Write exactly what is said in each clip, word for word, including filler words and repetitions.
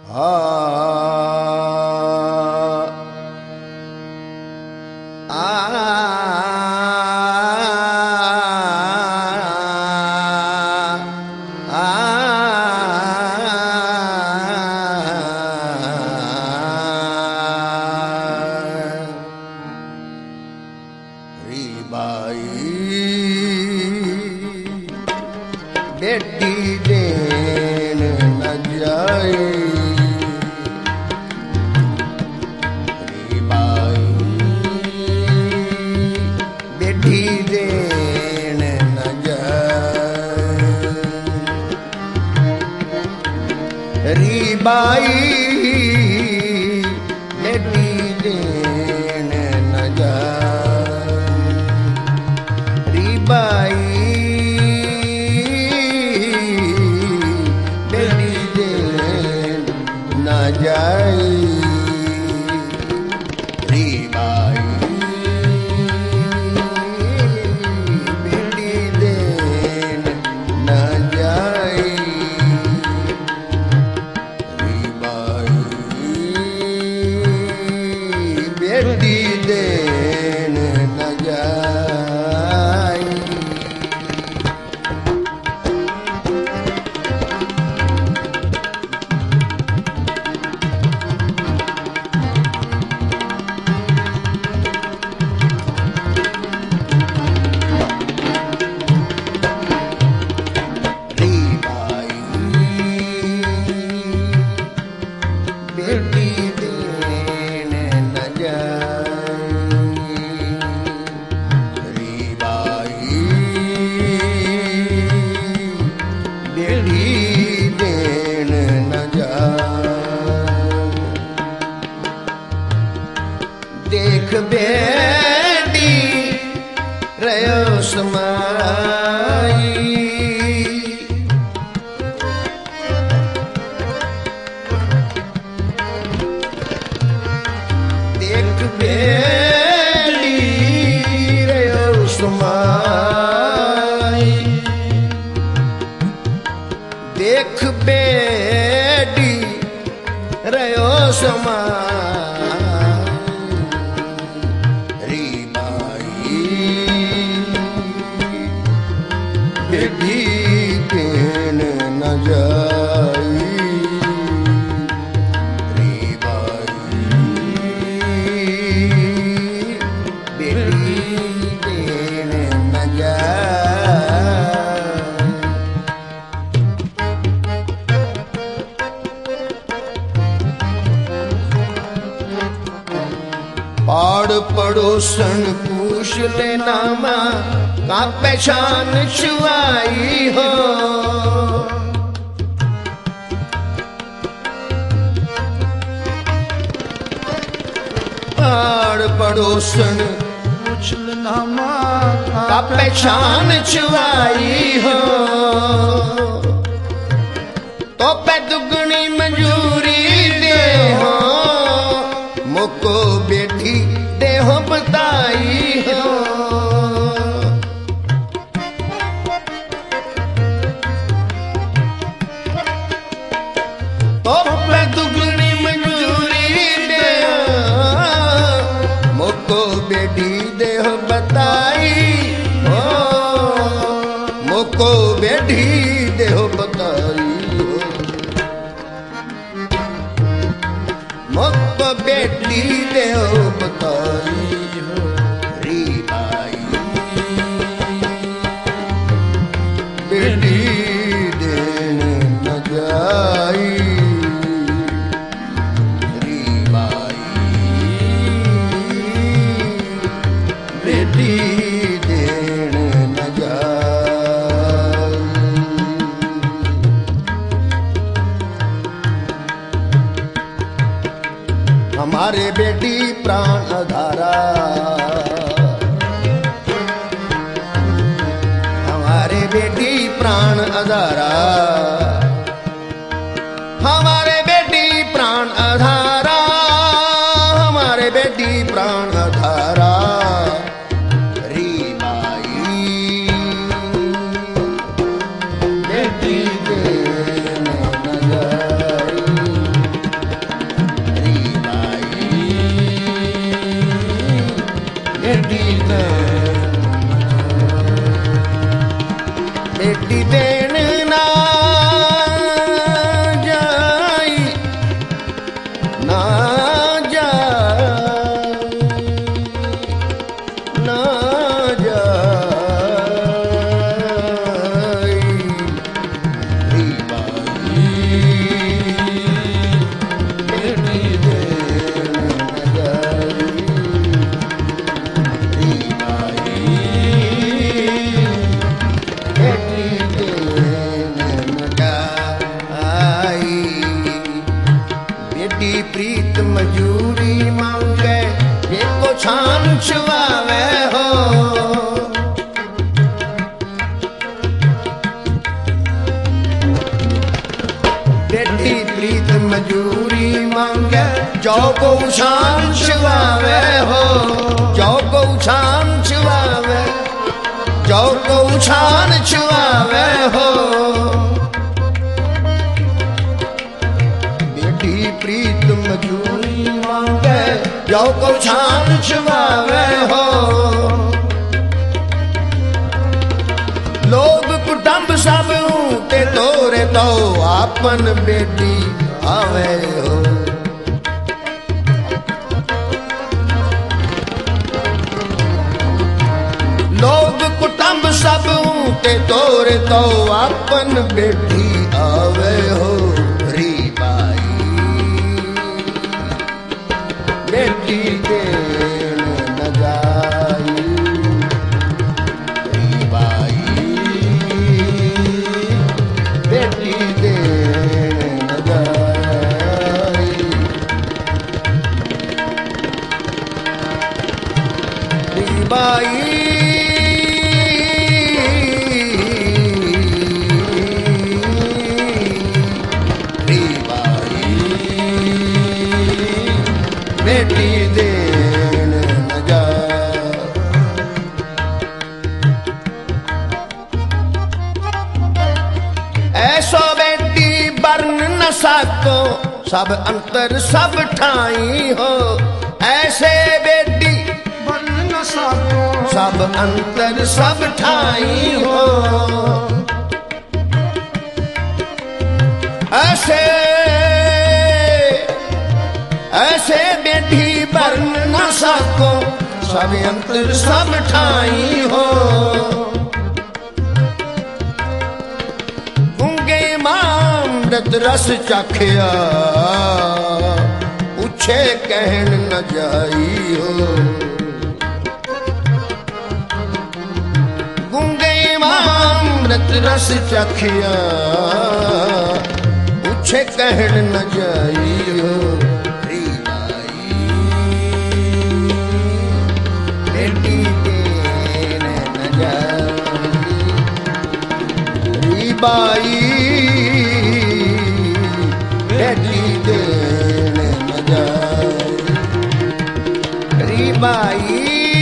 हा बेटी देन न जाए रे बाई, बेटी देन न जाए रे बाई, बेटी देन न जाए रे बाई, जाई रे बाई, बेटी देन न जाई रे बाई, बेटी देन न जाई। देख बेटी रयो समाई, देख बेटी रयो समाई, देख बेटी रयो समाई बेटी देन न जाई रे बाई, बेटी देन न जाई। पाड़ पड़ोसन पूछ लेना माँ का पहचान छुआई हो, पाड़ पड़ोसन पूछ लेना माँ का पहचान छुआई हो, तो पे दुगनी मंजूरी दे हो, मुको बेटी दे हो बताई हो, तो पे दुगनी मंजूरी दे मुको बेटी दे हो बताई हो, मुको बेटी दे हो बताई हो, मुको बेटी दे हो बताई हो रे बाई, बेटी देन न जाई रे बाई, बेटी देन न जाई। हमारे बेटी प्राण आधारा, हमारे बेटी प्राण आधारा, हमारे बेटी प्राण आधारा, हमारे बेटी प्राण आधारा रे बाई, बेटी देन न जाई प्रीत मजूरी मांगे, जो को शान छुआवे हो, जो को शान छुआवे, जो को शान छुआवे हो। बेटी प्रीत मजूरी मांगे, जो को शान छुआवे हो। लोग कुटुंब सब ते तोरे तो आपन बेटी आवे हो। लोग कुटुंब सब ते तोरे तो आपन बेटी आवे हो। री बाई बेटी देन न जाई, री बाई बेटी देन न जाई। री बाई बेटी देन न जा। ऐसो बेटी बरन न सको, सब अंतर सब ठाई हो। ऐसे बेटी बरन न सको, सब अंतर सब ठाई हो। ऐसे ऐसे बेटी बरन न सको, सब अंतर सब ठाई हो। गूंगे मामृत रस चखया, पूछे कहन न जाई हो। गूंगे मामृत रस चखया, पूछे कहन न जाई हो। बेटी देन न जाई, री बाई बेटी देन न जाई। री बाई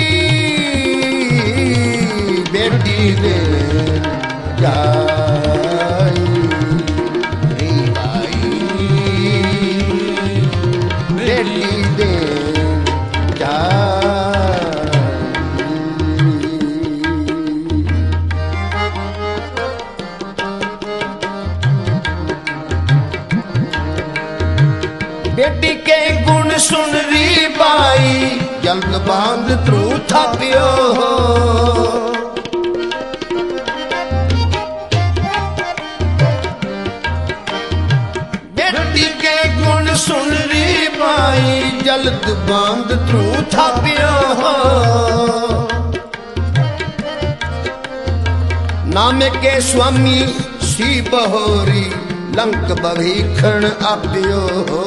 बेटी देन जाई। री बाई बेटी देन जाई। बेटी के गुण सुन री बाई, जल्द बांध त्रु थापियो हो। बेटी के गुण सुन री बाई, जल्द बांध त्रु थापियो हो। नाम के स्वामी सी बहोरी, लंक भविखण आप्यो हो।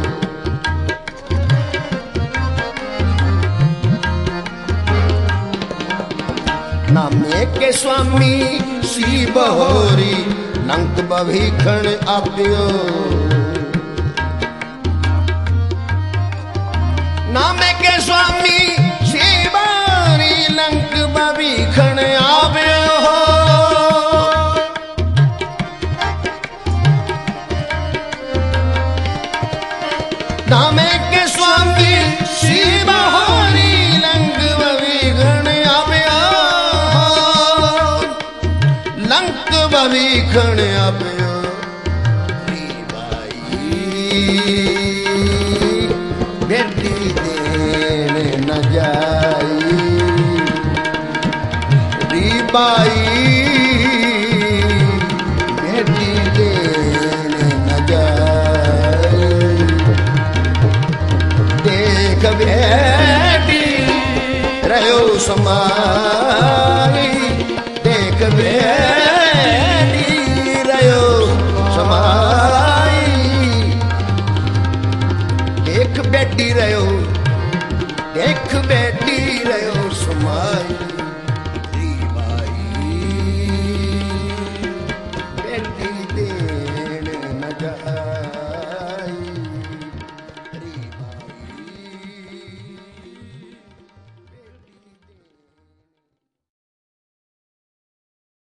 नामे के स्वामी सी बहोरी, लंक भविखण आप्यो। नामे के स्वामी सी बहोरी, लंक भविखण आप्यो हो। नामे के स्वामी शिव हरि, लंक भविखण आप्यो। लंक भविखण आप्यो। री बाई बेटी देन न जाई, री बाई बेटी देन न जाई। देख बेटी रहो समाज,